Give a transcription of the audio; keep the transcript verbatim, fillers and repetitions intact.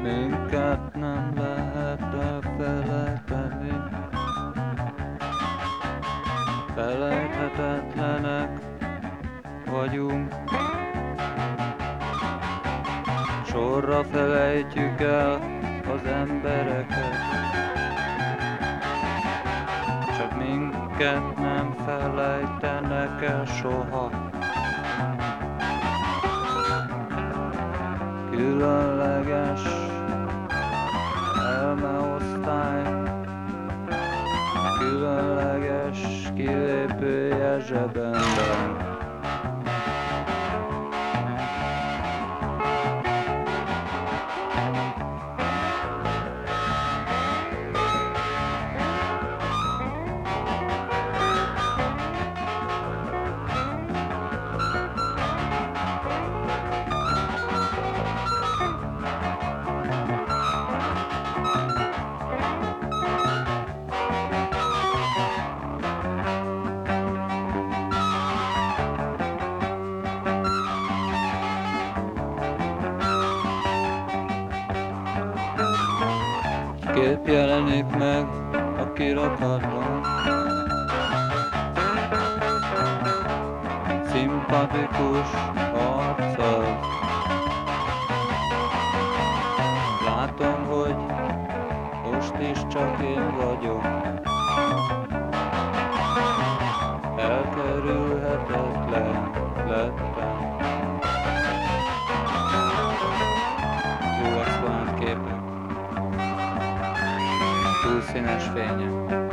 minket nem lehet elfelejteni. Felejthetetlenek vagyunk, sorra felejtjük el az embereket, csak minket nem felejtenek el soha. Különleges elmeosztály, különleges kilépője zsebemben. Kép jelenik meg a kirakatban, szimpatikus arccal. Látom, hogy most is csak én vagyok, elkerülhetetlen lettem. Jó exponált képek, túlszínes fények.